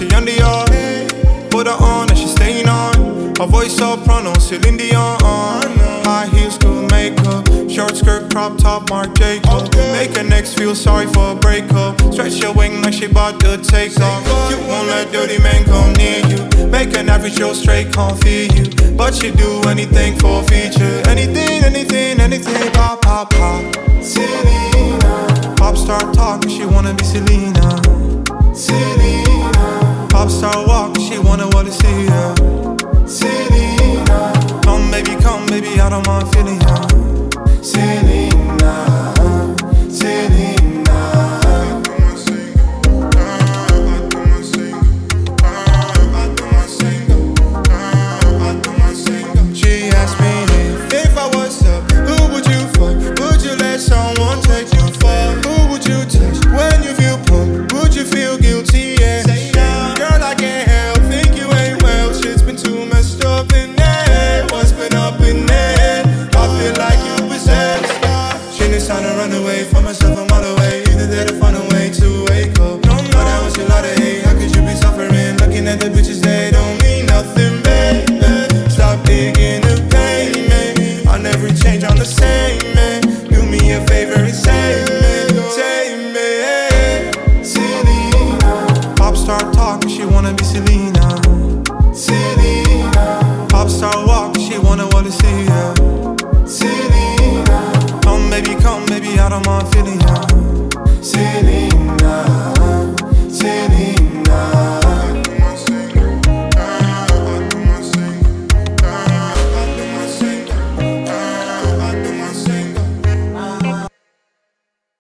She under your head, put her on and she staying on. Her voice soprano, Celine Dion. High heels, good makeup, short skirt, crop top, Marc Jacob. Make her next feel sorry for a breakup. Stretch your wing like she about to take off. You won't let dirty men come near you. Make an average Joe straight can't feed you, but she do anything for a feature. Anything, anything, anything. Pop, pop, pop. Selena. Pop star talk, she wanna be Selena. Selena. Pop star walk, she wanna wanna see ya. Selena. Come baby, I don't mind feeling ya. Selena. Selena. She asked me if I was up, who would you fuck? Would you let someone take you far? Who would you touch when you feel pumped? Would you feel guilty? Yeah. Girl, I can't help, think you ain't well. Shit's been too messed up in there. What's been up in there? I feel like you possessed. She needs time to run away from herself, I'm on the way.